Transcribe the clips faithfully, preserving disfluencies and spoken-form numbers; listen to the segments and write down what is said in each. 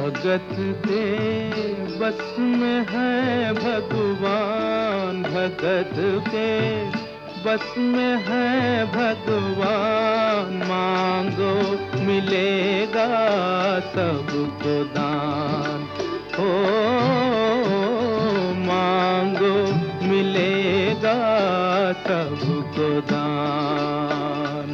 भगत के बस में है भगवान, भगत के बस में है भगवान। मांगो मिलेगा सबको दान, हो मांगो मिलेगा सबको दान।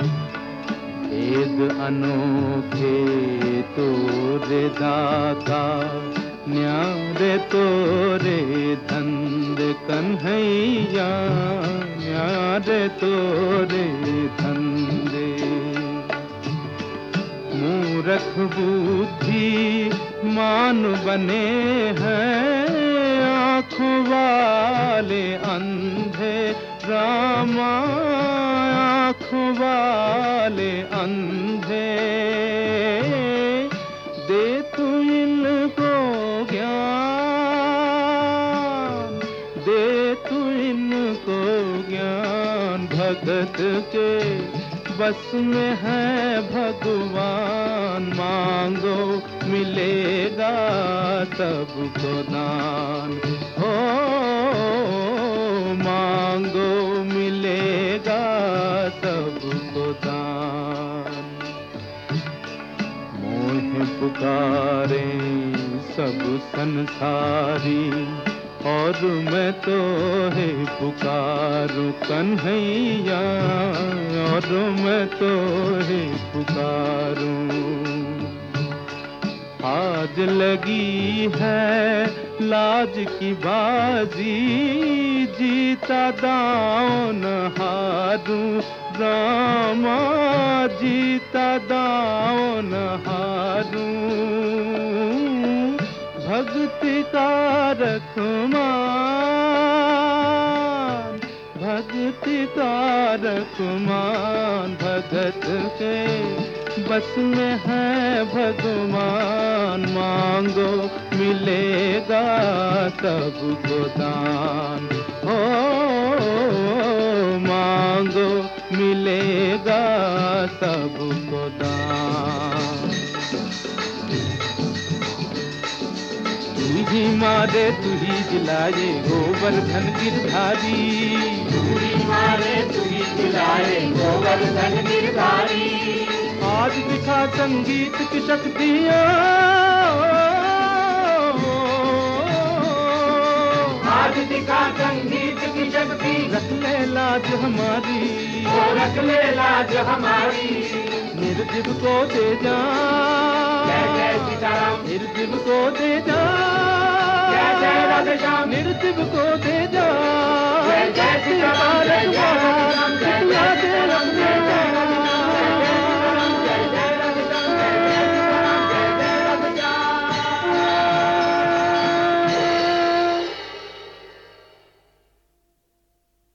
भेद अनोखे तोरे दाता, न्यारे तोरे धंध कन्हैया, न्यारे तोरे धंधे। मूरख बुद्धि मान बने हैं, आँखों वाले अंधे रामा, आँखों वाले अंधे। दे तू इनको ज्ञान, दे तू इनको ज्ञान। भगत के बस में है भगवान, मांगो मिलेगा सबको दान, हो मांगो मिलेगा सबको दान। मोह पुकारे सब संसारी, और मैं तो है पुकारूं कन्हैया, और मैं तो है पुकारूं। आज लगी है लाज की बाजी, जीता दांव न हारूं रामा, जीता दांव न हारूं। भक्ति का रखमान, भक्ति का रखमान। भगत के बस में है भगवान, मांगो मिलेगा सबको दान, हो मांगो मिलेगा सबको दान। तू ही मारे तू ही जिलाए गोवर्धन गिरधारी, तू ही मारे तू ही जिलाए गोवर्धन गिरधारी। आज दिखा संगीत की शक्तियाँ, आज दिखा संगीत की शक्ति। रख ले लाज हमारी, ओ रख ले लाज हमारी। निर्जीव को दे जा, जय जय सीताराम। निर्जीव को दे जा, जय जय राधे श्याम। निर्जीव को दे जा, जय जय सीताराम, जय जय राधे।